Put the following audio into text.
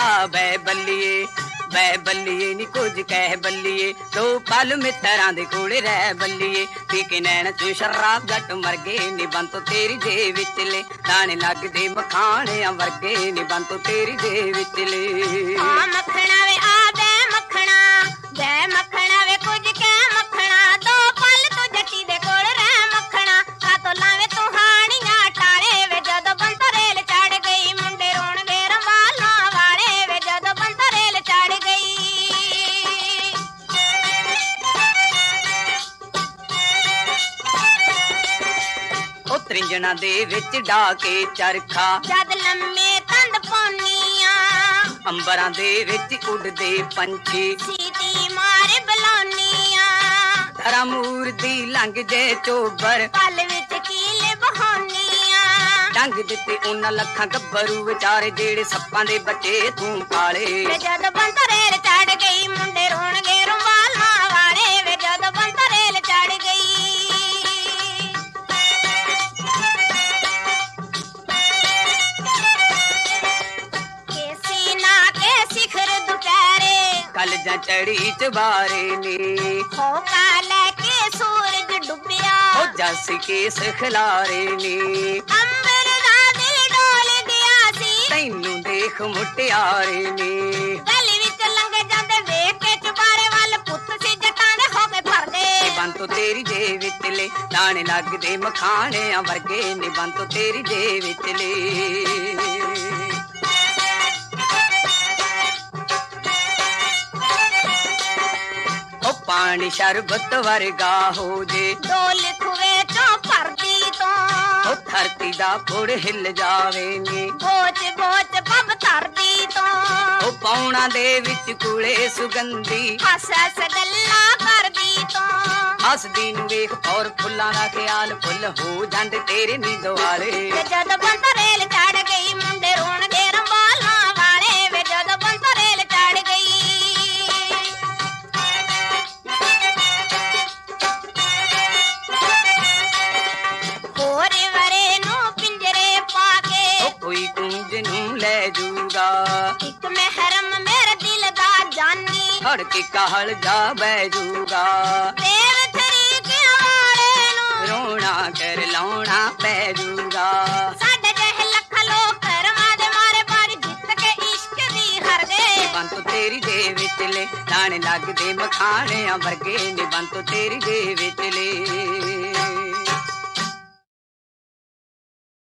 ਬੈ ਬੱਲੀਏ ਨੀ ਕੁਝ ਕਹਿ ਬੱਲੀਏ, 2 ਪਲ ਮਿੱਤਰਾਂ ਦੇ ਕੋਲੇ ਰਹਿ ਬੱਲੀਏ। ਪੀ ਕੇ ਨੈਣ ਚੋਂ ਸ਼ਰਾਬ ਜੱਟ ਮਰ ਗਏ ਨੀ, ਬੰਤੋ ਤੇਰੀ ਦੇ ਵਿਚਲੇ ਦਾਣੇ ਲੱਗਦੇ ਮਖਾਣਿਆਂ ਵਰਗੇ ਨੀ, ਬੰਤੋ ਤੇਰੀ ਦੇ ਵਿਚਲੇ। ਆ ਮੱਖਣਾ ਵੇ ਆ ਬੈ ਮੱਖਣਾ ਵੇ ਕੁਝ ਕਹਿ ਮੱਖਣਾ, 2 ਪਲ ਤੂੰ ਜੱਟੀ ਦੇ ਕੋਲ ਰਹਿ ਮੱਖਣਾ। ਕਾਤੋਂ ਲਾਵੇਂ ਤੂੰ ਹਾਣੀਆਂ ਟਾਲੇ ਵੇ, ਜਦੋਂ ਬੰਤੋ ਰੇਲ ਚੜ ਗਈ ਮੁੰਡੇ ਰੋਣਗੇ ਰੰਬਾਲਾਂ ਵਾਲੇ ਵੇ, ਜਦੋਂ ਬੰਤੋ ਰੇਲ ਚੜ ਗਈ। ਉਹ ਤ੍ਰਿੰਜਣਾ ਦੇ ਵਿੱਚ ਡਾ ਕੇ ਚਰਖਾ, ਜਦ ਲੰਮੇ ਤੰਦ ਪਾਉਣੀਆਂ ਅੰਬਰਾਂ ਦੇ ਵਿੱਚ ਉੱਡਦੇ ਪੰਛੀ, ਸੀਟੀ ਮਾਰ ਬੁਲਾਉਣੀਆਂ ਧਰਾ ਮੂਰਤੀ ਲੰਘ ਜੇ ਚੋਬਰ, ਪਲ ਵਿੱਚ ਕੀਲੇ ਬਹਾਉਣੀਆਂ। ਡੰਗ ਦਿੱਤੇ ਉਹਨਾਂ ਲੱਖਾਂ ਗੱਭਰੂ ਵਿਚਾਰੇ, ਜਿਹੜੇ ਸੱਪਾਂ ਦੇ ਬੱਚੇ ਤੂੰ ਪਾਲੇ ਵੇ ਜਦੋਂ ਬੰਤੋ ਰੇਲ ਚੜ ਗਈ ਮੁੰਡੇ ਰੋਣਗੇ ਰੰਬਾਲਾਂ ਵਾਲੇ ਵੇ, ਜਦੋਂ ਬੰਤੋ ਰੇਲ ਚੜ ਗਈ। ਕੇਸੀ ਨਾ ਕੇ ਸਿਖਰ ਦੁਪਹਿਰੇ, ਕਲਜਾਂ ਚੜੀ ਚਬਾਰੇ ਨੇ, ਹੋਕਾ ਲੈ ਕੇ ਸੂਰਜ ਡੁੱਬਿਆ ਉਹ ਜੱਸ ਕੇ ਸਖਲਾਰੇ ਨੇ। ਅੰਬਰ ਦਾ ਦਿਲ ਡੋਲ ਗਿਆ ਸੀ, ਤੈਨੂੰ ਦੇਖ ਮੁਟਿਆਰੇ ਨੇ, ਗਲੀ ਵਿੱਚ ਲੰਘ ਜਾਂਦੇ ਵੇਖ ਕੇ ਚੁਬਾਰੇ ਵੱਲ, ਪੁੱਤ ਸੀ ਜੱਟਾਂ ਦੇ ਹੋ ਕੇ ਫਰਦੇ। ਬੰਤੋ ਤੇਰੀ ਦੇ ਵਿਚਲੇ ਦਾਣੇ ਲੱਗਦੇ ਮਖਾਣਿਆਂ ਵਰਗੇ ਨੀ, ਬੰਤੋ ਤੇਰੀ ਦੇ ਵਿਚਲੇ। ਉਹ ਪਾਣੀ ਸ਼ਰਬਤ ਵਰਗਾ ਹੋ ਜੇ, ਡੋਲ ਖੂਵੇ ਚੋਂ ਭਰਦੀ ਤੋਂ ਉਹ ਧਰਤੀ ਦਾ ਫੁੜ ਹਿੱਲ ਜਾਵੇ ਨੀ, ਬੋਚ ਬੋਚ ਪੱਬ ਧਰਦੀ ਤੋਂ ਉਹ ਪੌਣਾ ਦੇ ਵਿੱਚ ਕੁਲੇ ਸੁਗੰਧੀ, ਹੱਸ ਹੱਸ ਗੱਲਾਂ ਕਰਦੀ ਤੋਂ। ਹੱਸਦੀ ਨੂੰ ਵੇਖ ਔਰ ਫੁੱਲਾਂ ਦਾ ਖਿਆਲ, ਫੁੱਲ ਹੋ ਜਾਂਦੇ ਤੇਰੇ ਨੀ ਦੁਆਲੇ। ਤੇ ਜਦੋਂ ਬੰਤੋ ਰੇਲ ਚੜ ਗਈ ਮੁੰਡੇ ਰੋਣਗੇ ਰੰਬਾਲਾਂ ਵਾਲੇ ਵੇ, ਜਦੋਂ ਬੰਤੋ ਰੇਲ ਚੜ ਗਈ। ਹੋਰ ਵਰੇ ਨੂੰ ਪਿੰਜਰੇ ਪਾ ਕੇ, ਉਹ ਕੋਈ ਕੁੰਜ ਨੂੰ ਲੈ ਜੂਗਾ, ਇੱਕ ਮਹਿਰਮ ਮੇਰੇ ਦਿਲ ਦਾ ਜਾਨੀ, ਹੜ ਕੇ ਕਾਹਲ ਜਾ ਬਹਿ ਜੂਗਾ। ਦੇਵ ਤਰੀਕਿਆਂ ਵਾਲੇ ਨੂੰ ਰੋਣਾ ਕਰ ਲਾਉਣਾ ਪੈ ਜੂਗਾ, ਸਾਡੇ ਜਿਹੇ ਲੱਖ ਲੋਕ ਕਰਮਾਂ ਦੇ ਮਾਰੇ ਪਰ ਜਿੱਤ ਕੇ ਇਸ਼ਕ ਦੀ ਹਰ ਗਏ। ਬੰਤੋ ਤੇਰੀ ਦੇ ਵਿਚਲੇ ਦਾਣੇ ਲੱਗਦੇ ਮਖਾਣਿਆਂ ਵਰਗੇ ਨੀ, ਬੰਤੋ ਤੇਰੀ ਦੇ ਵਿਚਲੇ।